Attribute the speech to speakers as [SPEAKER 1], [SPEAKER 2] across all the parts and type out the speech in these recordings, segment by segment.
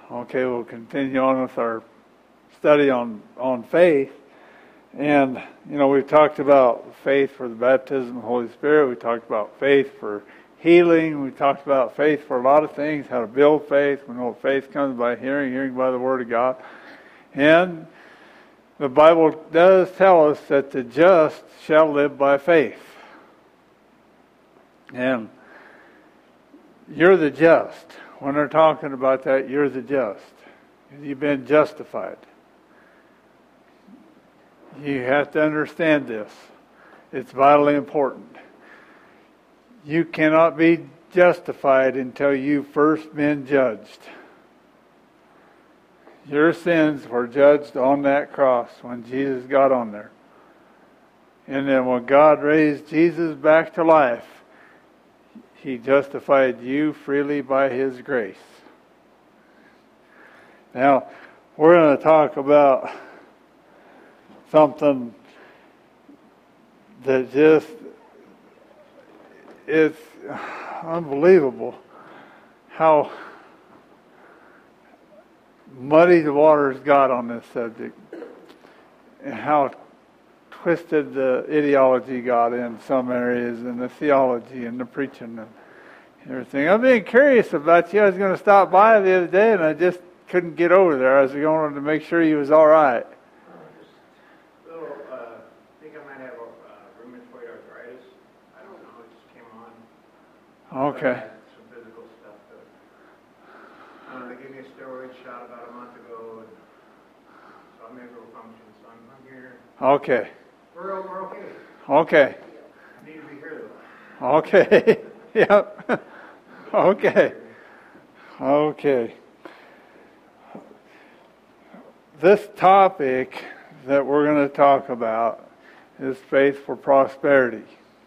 [SPEAKER 1] Okay, we'll continue on with our study on faith. And, we've talked about faith for the baptism of the Holy Spirit. We talked about faith for healing. We talked about faith for a lot of things, how to build faith. We know faith comes by hearing, hearing by the Word of God. And the Bible does tell us that the just shall live by faith. And you're the just. When they're talking about that, you're the just. You've been justified. You have to understand this. It's vitally important. You cannot be justified until you've first been judged. Your sins were judged on that cross when Jesus got on there. And then when God raised Jesus back to life, He justified you freely by His grace. Now, we're going to talk about something that just is unbelievable. How muddy the waters got on this subject. And how twisted the ideology got in some areas, and the theology and the preaching and everything. I'm being curious about you. I was going to stop by the other day, and I just couldn't get over there. I was going to make sure you was all right.
[SPEAKER 2] I think I might have rheumatoid arthritis. I don't know. It just came on.
[SPEAKER 1] Okay.
[SPEAKER 2] Some physical stuff. They gave me a steroid shot about a month ago, and so I'm able to function. So I'm here.
[SPEAKER 1] Okay.
[SPEAKER 2] We're okay.
[SPEAKER 1] Okay.
[SPEAKER 2] I need to be here though.
[SPEAKER 1] Okay. Yep. Okay. Okay. This topic that we're going to talk about is faith for prosperity.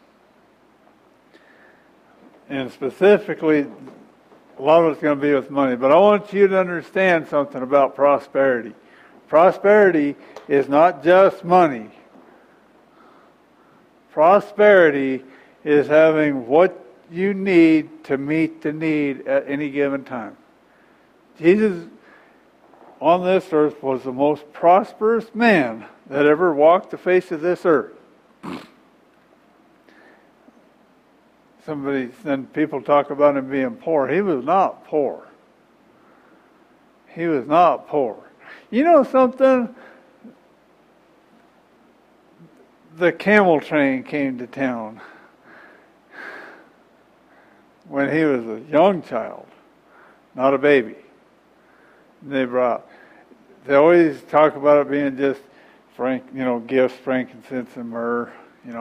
[SPEAKER 1] And specifically, a lot of it's going to be with money. But I want you to understand something about prosperity. Prosperity is not just money. Prosperity is having what you need to meet the need at any given time. Jesus on this earth was the most prosperous man that ever walked the face of this earth. Then people talk about him being poor. He was not poor. He was not poor. You know something? The camel train came to town when he was a young child, not a baby. They always talk about it being just gifts, frankincense and myrrh,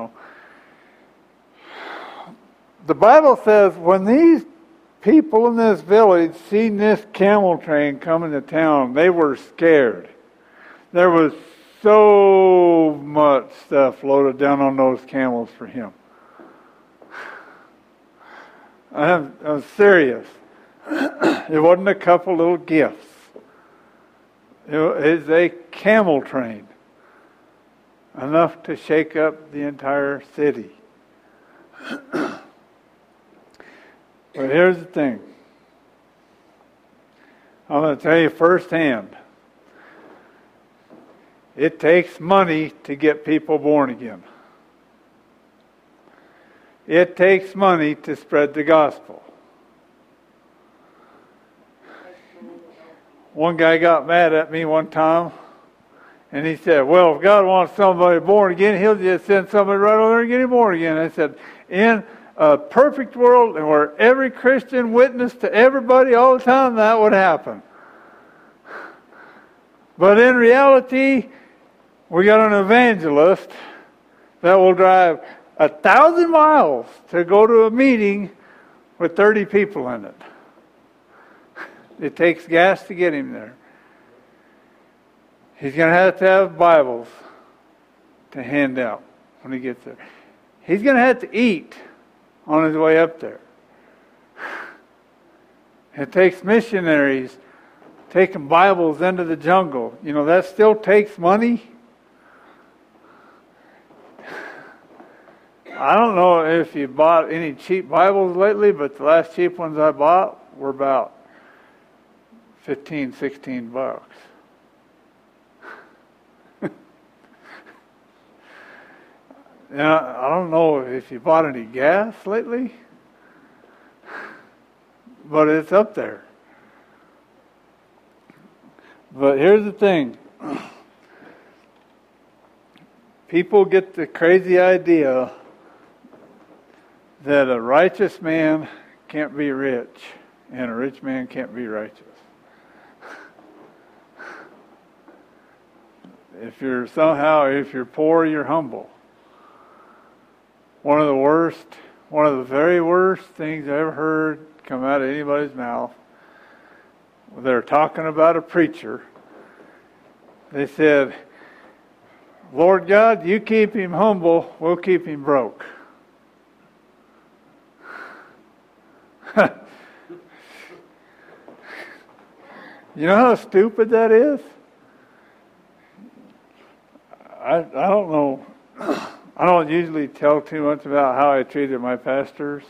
[SPEAKER 1] The Bible says when these people in this village seen this camel train coming to town, they were scared. There was so much stuff loaded down on those camels for him. I'm serious. It wasn't a couple little gifts. It is a camel train. Enough to shake up the entire city. But here's the thing. I'm going to tell you firsthand. It takes money to get people born again. It takes money to spread the gospel. One guy got mad at me one time, and he said, well, if God wants somebody born again, He'll just send somebody right over there and get him born again. I said, in a perfect world, and where every Christian witnessed to everybody all the time, that would happen. But in reality, we got an evangelist that will drive 1,000 miles to go to a meeting with 30 people in it. It takes gas to get him there. He's going to have Bibles to hand out when he gets there. He's going to have to eat on his way up there. It takes missionaries taking Bibles into the jungle. That still takes money. I don't know if you bought any cheap Bibles lately, but the last cheap ones I bought were about $15, $16. Now, I don't know if you bought any gas lately, but it's up there. But here's the thing. People get the crazy idea that a righteous man can't be rich and a rich man can't be righteous. If you're poor, you're humble. One of the very worst things I ever heard come out of anybody's mouth, they're talking about a preacher. They said, Lord God, you keep him humble, we'll keep him broke. You know how stupid that is? I don't know. I don't usually tell too much about how I treated my pastors,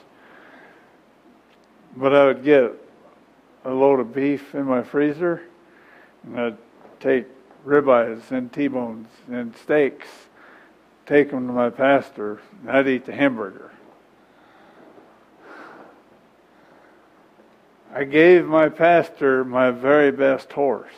[SPEAKER 1] but I would get a load of beef in my freezer, and I'd take ribeyes and T-bones and steaks, take them to my pastor, and I'd eat the hamburger. I gave my pastor my very best horse.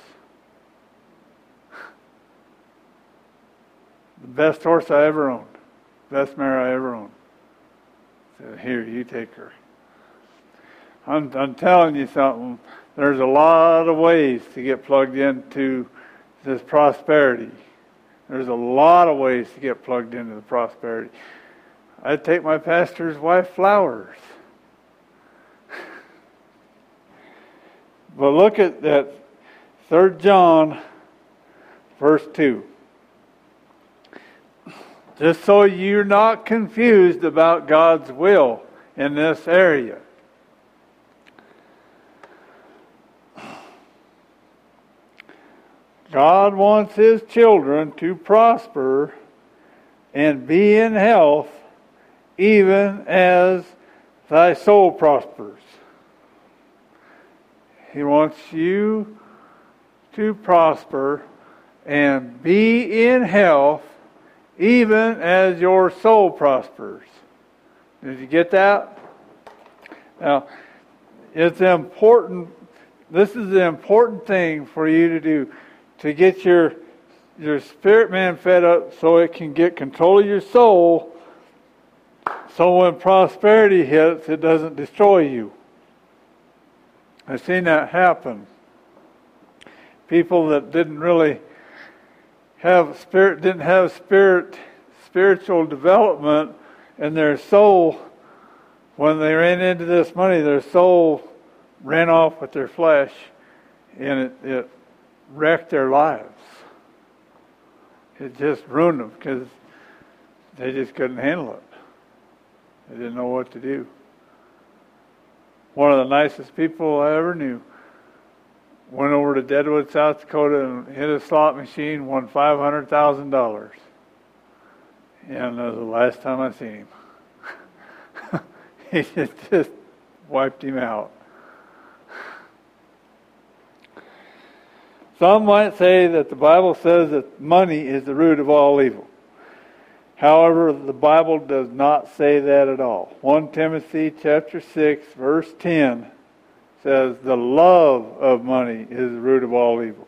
[SPEAKER 1] The best horse I ever owned. Best mare I ever owned. I said, here, you take her. I'm telling you something. There's a lot of ways to get plugged into this prosperity. There's a lot of ways to get plugged into the prosperity. I'd take my pastor's wife flowers. But look at that 3 John verse 2. Just so you're not confused about God's will in this area. God wants His children to prosper and be in health, even as thy soul prospers. He wants you to prosper and be in health, even as your soul prospers. Did you get that? Now, it's important. This is an important thing for you to do, to get your spirit man fed up so it can get control of your soul, so when prosperity hits, it doesn't destroy you. I've seen that happen. People that didn't have spiritual development in their soul, when they ran into this money, their soul ran off with their flesh, and it wrecked their lives. It just ruined them because they just couldn't handle it. They didn't know what to do. One of the nicest people I ever knew went over to Deadwood, South Dakota and hit a slot machine, won $500,000. And that was the last time I seen him. He just wiped him out. Some might say that the Bible says that money is the root of all evil. However, the Bible does not say that at all. 1 Timothy chapter 6, verse 10 says, the love of money is the root of all evil.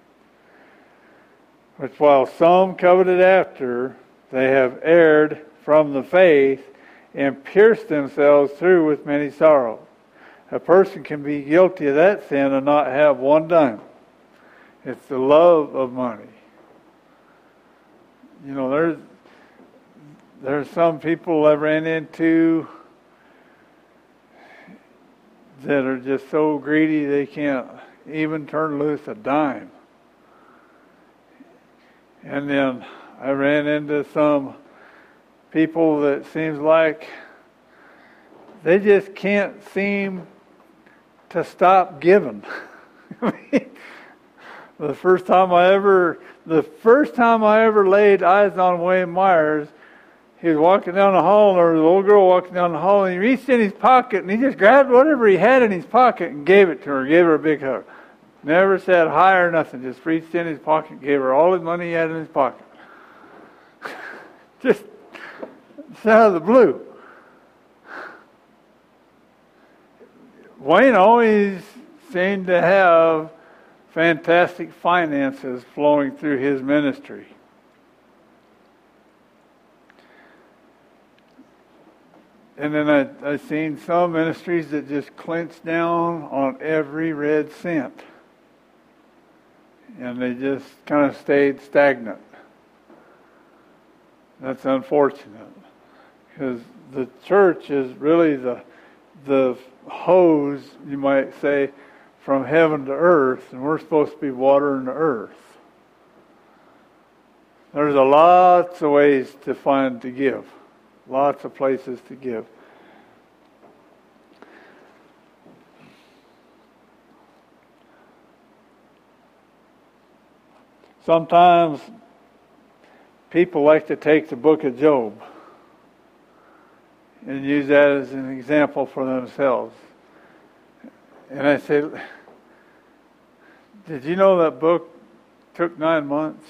[SPEAKER 1] Which while some coveted after, they have erred from the faith and pierced themselves through with many sorrows. A person can be guilty of that sin and not have one dime. It's the love of money. You know, there's some people I ran into that are just so greedy they can't even turn loose a dime. And then I ran into some people that seems like they just can't seem to stop giving. The first time I ever laid eyes on Wayne Myers, he was walking down the hall, and there was a little girl walking down the hall, and he reached in his pocket, and he just grabbed whatever he had in his pocket and gave it to her, gave her a big hug. Never said hi or nothing. Just reached in his pocket, gave her all his money he had in his pocket. Just out of the blue. Wayne always seemed to have fantastic finances flowing through his ministry. And then I've seen some ministries that just clench down on every red cent. And they just kind of stayed stagnant. That's unfortunate. Because the church is really the hose, you might say, from heaven to earth. And we're supposed to be watering the earth. There's lots of ways to give. Lots of places to give. Sometimes people like to take the book of Job and use that as an example for themselves. And I say, did you know that book took 9 months?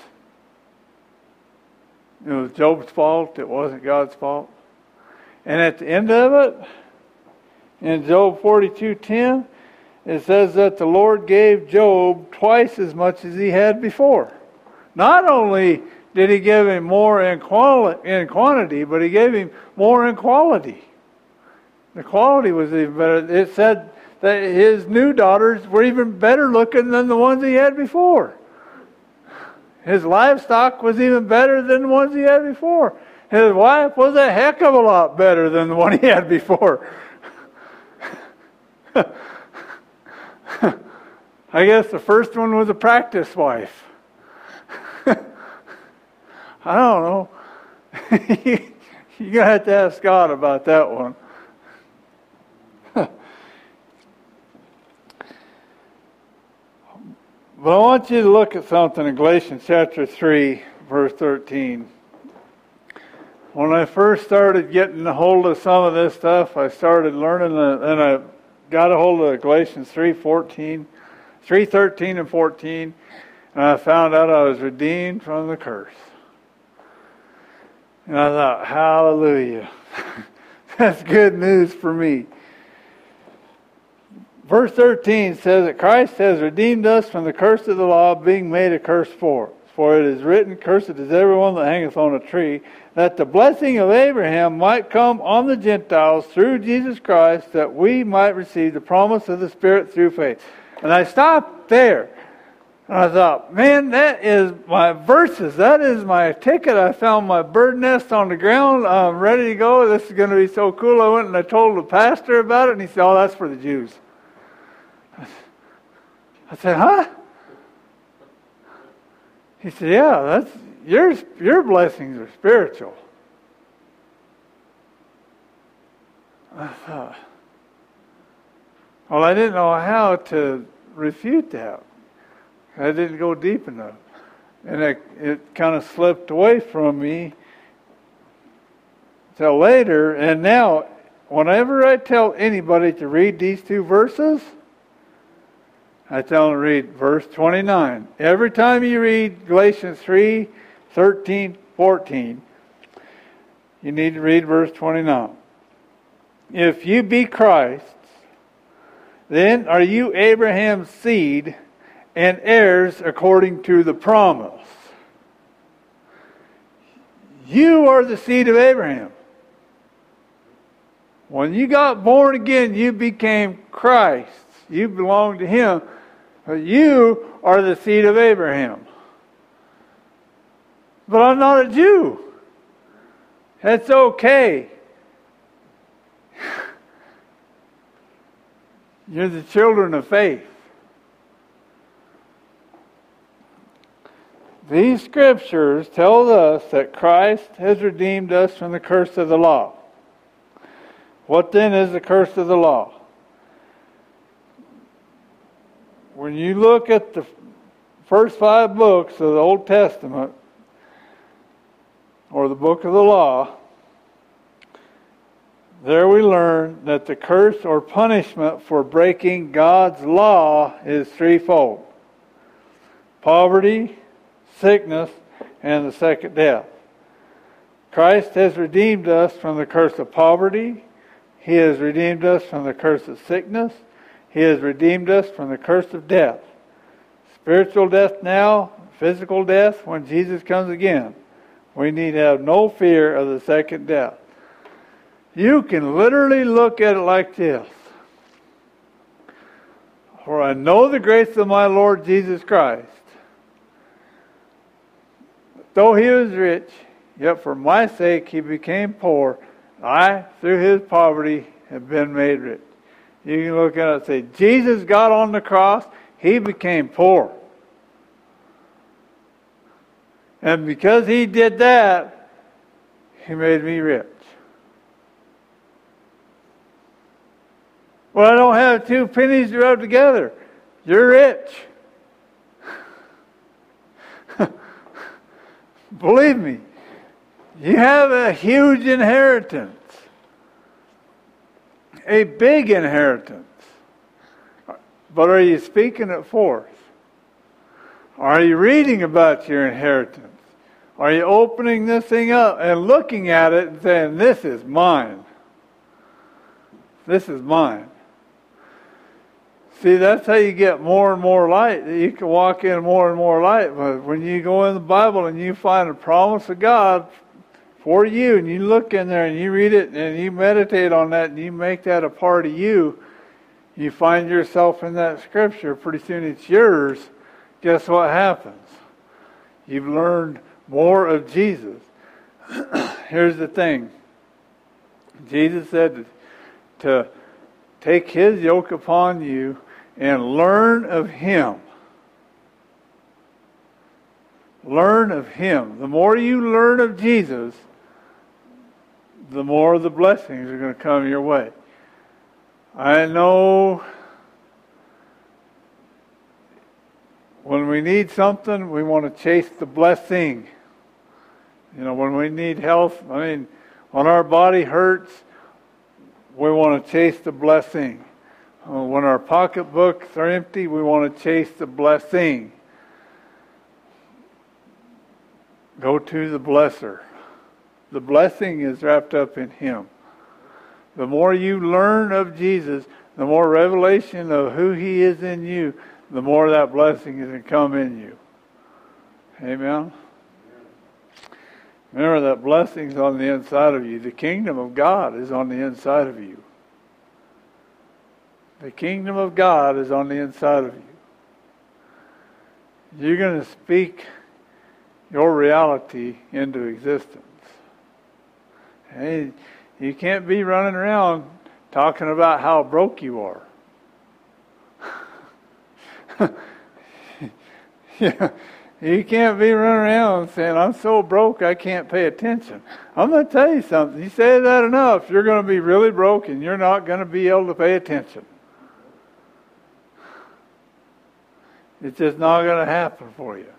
[SPEAKER 1] It was Job's fault. It wasn't God's fault. And at the end of it, in Job 42:10, it says that the Lord gave Job twice as much as he had before. Not only did he give him more in quantity, but he gave him more in quality. The quality was even better. It said that his new daughters were even better looking than the ones he had before. His livestock was even better than the ones he had before. His wife was a heck of a lot better than the one he had before. I guess the first one was a practice wife. I don't know. You're going to have to ask God about that one. But I want you to look at something in Galatians chapter 3, verse 13. When I first started getting a hold of some of this stuff, I started learning, and I got a hold of Galatians 3:13 and 14, and I found out I was redeemed from the curse. And I thought, hallelujah. That's good news for me. Verse 13 says that Christ has redeemed us from the curse of the law, being made a curse for us. For it is written, cursed is everyone that hangeth on a tree, that the blessing of Abraham might come on the Gentiles through Jesus Christ, that we might receive the promise of the Spirit through faith. And I stopped there. And I thought, man, that is my verses. That is my ticket. I found my bird nest on the ground. I'm ready to go. This is going to be so cool. I went and I told the pastor about it, and he said, oh, that's for the Jews. I said, huh? He said, yeah, that's your blessings are spiritual. I thought, well, I didn't know how to refute that. I didn't go deep enough. And it kind of slipped away from me till later. And now, whenever I tell anybody to read these two verses, I tell them to read verse 29. Every time you read Galatians 3:13, 14, you need to read verse 29. If you be Christ's, then are you Abraham's seed and heirs according to the promise. You are the seed of Abraham. When you got born again, you became Christ. You belong to Him. But you are the seed of Abraham. But I'm not a Jew. That's okay. You're the children of faith. These scriptures tell us that Christ has redeemed us from the curse of the law. What then is the curse of the law? When you look at the first 5 books of the Old Testament, or the book of the law, there we learn that the curse or punishment for breaking God's law is threefold: poverty, sickness, and the second death. Christ has redeemed us from the curse of poverty. He has redeemed us from the curse of sickness. He has redeemed us from the curse of death. Spiritual death now, physical death when Jesus comes again. We need to have no fear of the second death. You can literally look at it like this. For I know the grace of my Lord Jesus Christ. Though he was rich, yet for my sake he became poor. I, through his poverty, have been made rich. You can look at it and say, Jesus got on the cross, he became poor. And because he did that, he made me rich. Well, I don't have two pennies to rub together. You're rich. Believe me, you have a huge inheritance. A big inheritance. But are you speaking it forth? Are you reading about your inheritance? Are you opening this thing up and looking at it and saying, this is mine? This is mine. See, that's how you get more and more light. You can walk in more and more light. But when you go in the Bible and you find a promise of God for you, and you look in there and you read it and you meditate on that and you make that a part of you, you find yourself in that scripture. Pretty soon it's yours. Guess what happens? You've learned more of Jesus. Here's the thing. Jesus said to take his yoke upon you and learn of him. Learn of him. The more you learn of Jesus, the more the blessings are going to come your way. I know when we need something, we want to chase the blessing. You know, when we need health, when our body hurts, we want to chase the blessing. When our pocketbooks are empty, we want to chase the blessing. Go to the blesser. The blessing is wrapped up in him. The more you learn of Jesus, the more revelation of who he is in you, the more that blessing is going to come in you. Amen? Remember that blessing's on the inside of you. The kingdom of God is on the inside of you. The kingdom of God is on the inside of you. You're going to speak your reality into existence. Hey, you can't be running around talking about how broke you are. Yeah, you can't be running around saying, I'm so broke I can't pay attention. I'm going to tell you something. You say that enough, you're going to be really broke and you're not going to be able to pay attention. It's just not going to happen for you.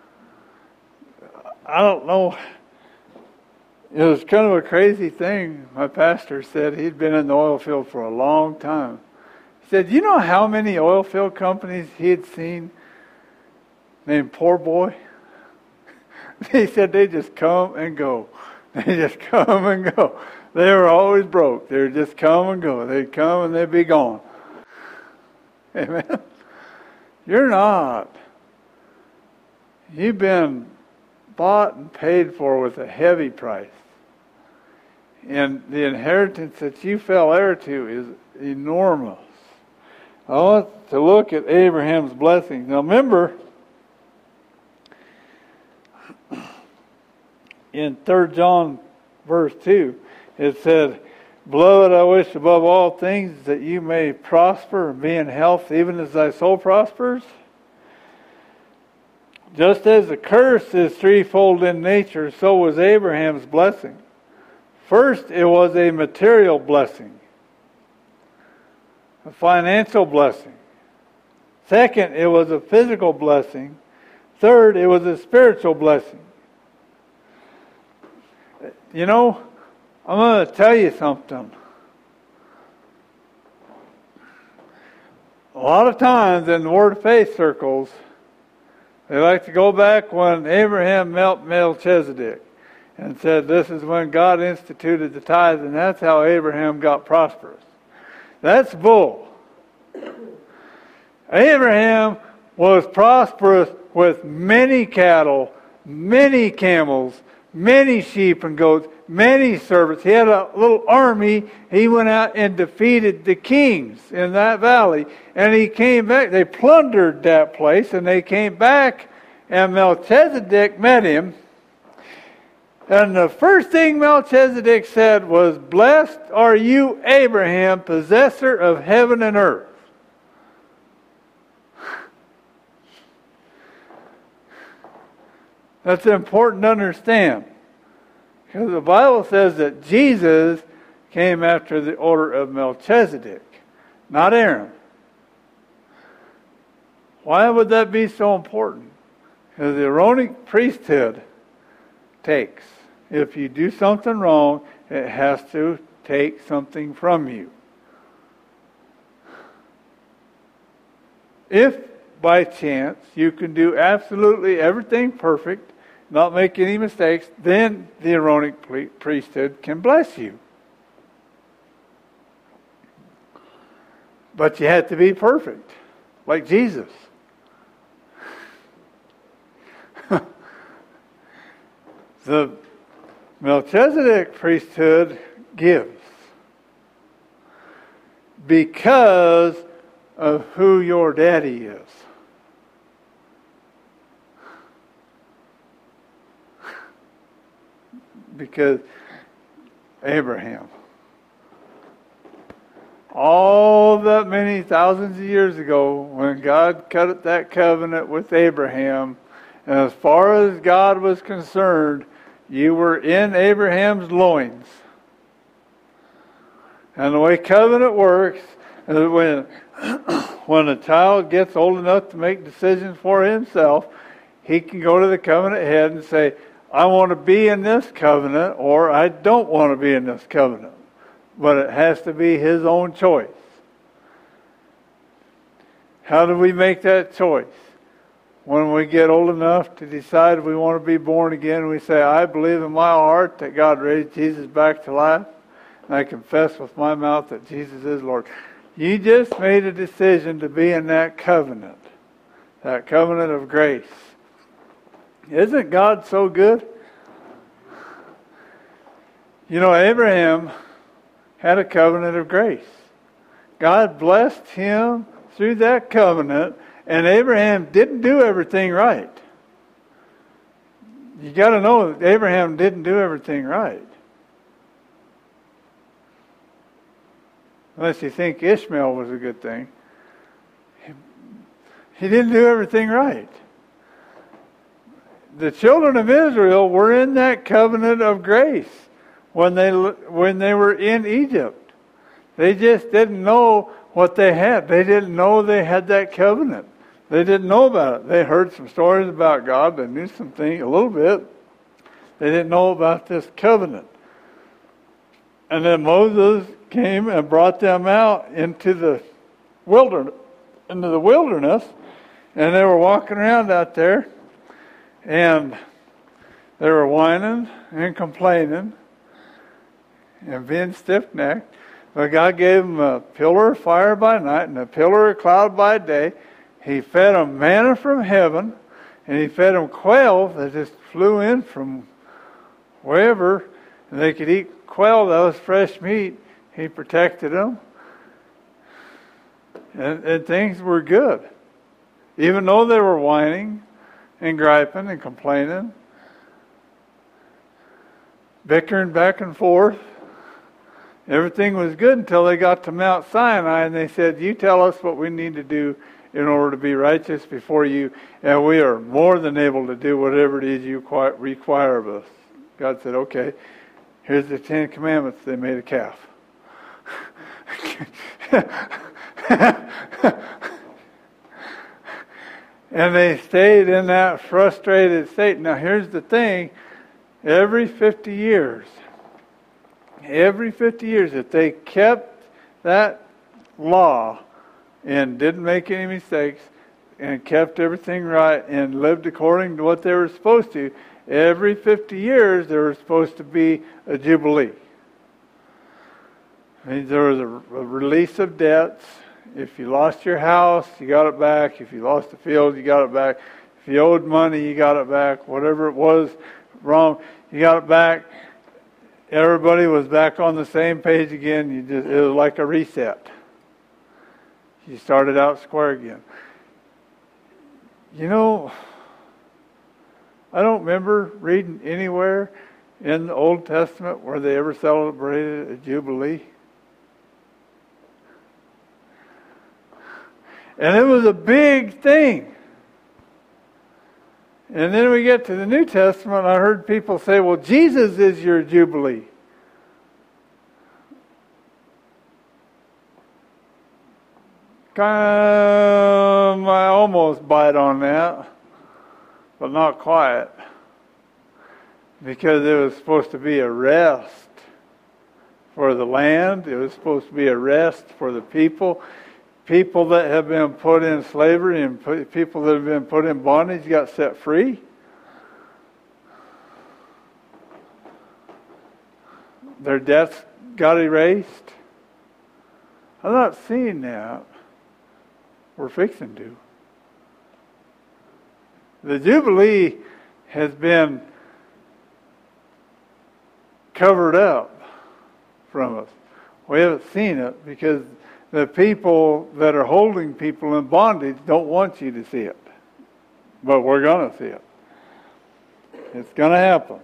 [SPEAKER 1] I don't know. It was kind of a crazy thing. My pastor said he'd been in the oil field for a long time. He said, you know how many oil field companies he had seen named Poor Boy? He said they just come and go. They just come and go. They were always broke. They would just come and go. They'd come and they'd be gone. Amen. You're not. You've been bought and paid for with a heavy price. And the inheritance that you fell heir to is enormous. I want to look at Abraham's blessings. Now remember, in 3 John verse 2, it said, Beloved, I wish above all things that you may prosper and be in health, even as thy soul prospers. Just as the curse is threefold in nature, so was Abraham's blessing. First, it was a material blessing, a financial blessing. Second, it was a physical blessing. Third, it was a spiritual blessing. You know, I'm going to tell you something. lot of times in the Word of Faith circles, they like to go back when Abraham met Melchizedek and said this is when God instituted the tithe, and that's how Abraham got prosperous. That's bull. Abraham was prosperous with many cattle, many camels, many sheep and goats, many servants. He had a little army. He went out and defeated the kings in that valley. And he came back. They plundered that place, and they came back, and Melchizedek met him. And the first thing Melchizedek said was, "Blessed are you, Abraham, possessor of heaven and earth." That's important to understand. Because the Bible says that Jesus came after the order of Melchizedek, not Aaron. Why would that be so important? Because the Aaronic priesthood takes. If you do something wrong, it has to take something from you. If by chance you can do absolutely everything perfect, not make any mistakes, then the Aaronic priesthood can bless you. But you have to be perfect, like Jesus. The Melchizedek priesthood gives because of who your daddy is. Because Abraham, all that many thousands of years ago, when God cut that covenant with Abraham, and as far as God was concerned, you were in Abraham's loins. And the way covenant works is when a child gets old enough to make decisions for himself, he can go to the covenant head and say, I want to be in this covenant, or I don't want to be in this covenant. But it has to be his own choice. How do we make that choice? When we get old enough to decide we want to be born again, we say, I believe in my heart that God raised Jesus back to life, and I confess with my mouth that Jesus is Lord. You just made a decision to be in that covenant of grace. Isn't God so good? You know, Abraham had a covenant of grace. God blessed him through that covenant, and Abraham didn't do everything right. You got to know that Abraham didn't do everything right. Unless you think Ishmael was a good thing. He didn't do everything right. The children of Israel were in that covenant of grace when they were in Egypt. They just didn't know what they had. They didn't know they had that covenant. They didn't know about it. They heard some stories about God. They knew something a little bit. They didn't know about this covenant. And then Moses came and brought them out into the wilderness, and they were walking around out there, and they were whining and complaining and being stiff-necked. But God gave them a pillar of fire by night and a pillar of cloud by day. He fed them manna from heaven, and He fed them quail that just flew in from wherever, and they could eat quail that was fresh meat. He protected them, and things were good. Even though they were whining and griping and complaining, bickering back and forth, everything was good until they got to Mount Sinai, and they said, you tell us what we need to do in order to be righteous before you, and we are more than able to do whatever it is you require of us. God said, okay, here's the 10 Commandments. They made a calf. And they stayed in that frustrated state. Now here's the thing, every 50 years, if they kept that law, and didn't make any mistakes and kept everything right and lived according to what they were supposed to, every 50 years there was supposed to be a jubilee. It means there was a release of debts. If you lost your house, you got it back. If you lost the field, you got it back. If you owed money, you got it back. Whatever it was wrong, you got it back. Everybody was back on the same page again. It was like a reset. You started out square again. You know, I don't remember reading anywhere in the Old Testament where they ever celebrated a jubilee. And it was a big thing. And then we get to the New Testament, I heard people say, well, Jesus is your jubilee. I almost bite on that, but not quite. Because it was supposed to be a rest for the land. It was supposed to be a rest for the people. People that have been put in slavery and people that have been put in bondage got set free. Their debts got erased. I'm not seeing that. We're fixing to. The Jubilee has been covered up from us. We haven't seen it because the people that are holding people in bondage don't want you to see it. But we're going to see it. It's going to happen.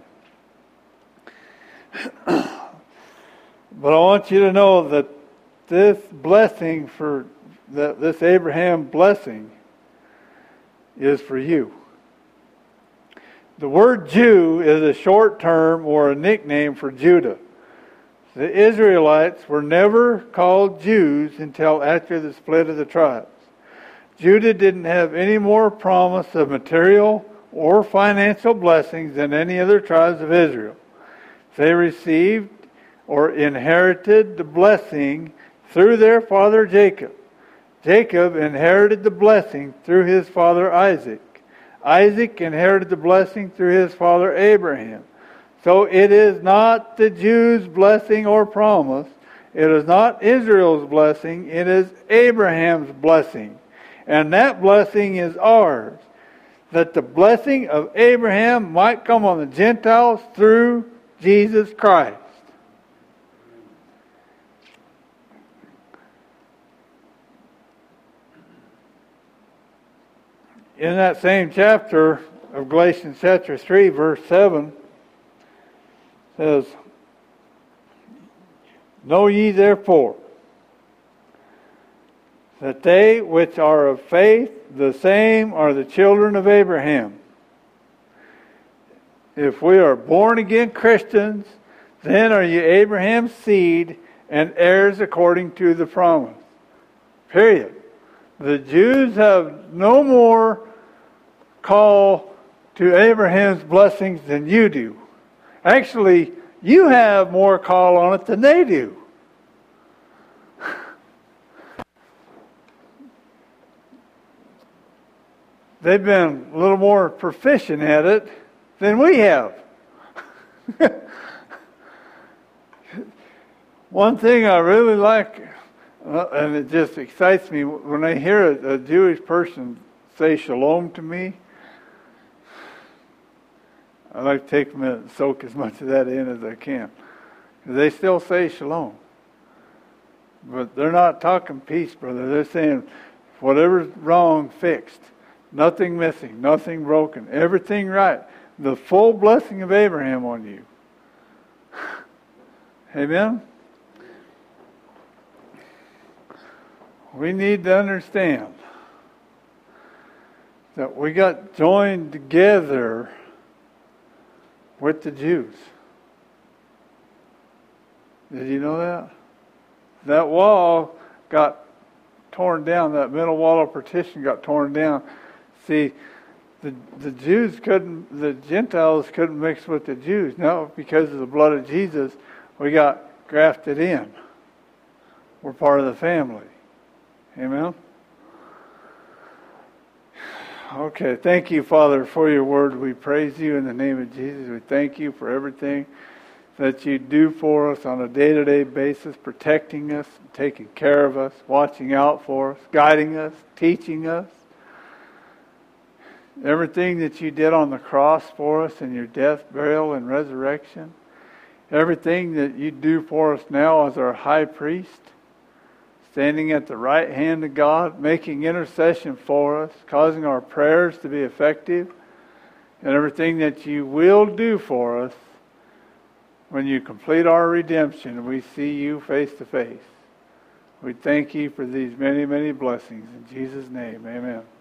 [SPEAKER 1] But I want you to know that this blessing this Abraham blessing is for you. The word Jew is a short term or a nickname for Judah. The Israelites were never called Jews until after the split of the tribes. Judah didn't have any more promise of material or financial blessings than any other tribes of Israel. They received or inherited the blessing through their father Jacob. Jacob inherited the blessing through his father Isaac. Isaac inherited the blessing through his father Abraham. So it is not the Jews' blessing or promise. It is not Israel's blessing. It is Abraham's blessing. And that blessing is ours. That the blessing of Abraham might come on the Gentiles through Jesus Christ. In that same chapter of Galatians chapter 3, verse 7, says, Know ye therefore that they which are of faith, the same are the children of Abraham. If we are born again Christians, then are ye Abraham's seed and heirs according to the promise. Period. The Jews have no more call to Abraham's blessings than you do. Actually, you have more call on it than they do. They've been a little more proficient at it than we have. One thing I really like, and it just excites me, when I hear a Jewish person say shalom to me, I like to take a minute and soak as much of that in as I can. They still say shalom. But they're not talking peace, brother. They're saying whatever's wrong, fixed. Nothing missing, nothing broken. Everything right. The full blessing of Abraham on you. Amen? We need to understand that we got joined together with the Jews. Did you know that? That wall got torn down. That middle wall of partition got torn down. See, the Gentiles couldn't mix with the Jews. No, because of the blood of Jesus, we got grafted in. We're part of the family. Amen? Okay, thank you, Father, for your word. We praise you in the name of Jesus. We thank you for everything that you do for us on a day-to-day basis, protecting us, taking care of us, watching out for us, guiding us, teaching us. Everything that you did on the cross for us in your death, burial, and resurrection. Everything that you do for us now as our high priest, standing at the right hand of God, making intercession for us, causing our prayers to be effective, and everything that you will do for us when you complete our redemption and we see you face to face. We thank you for these many, many blessings. In Jesus' name, amen.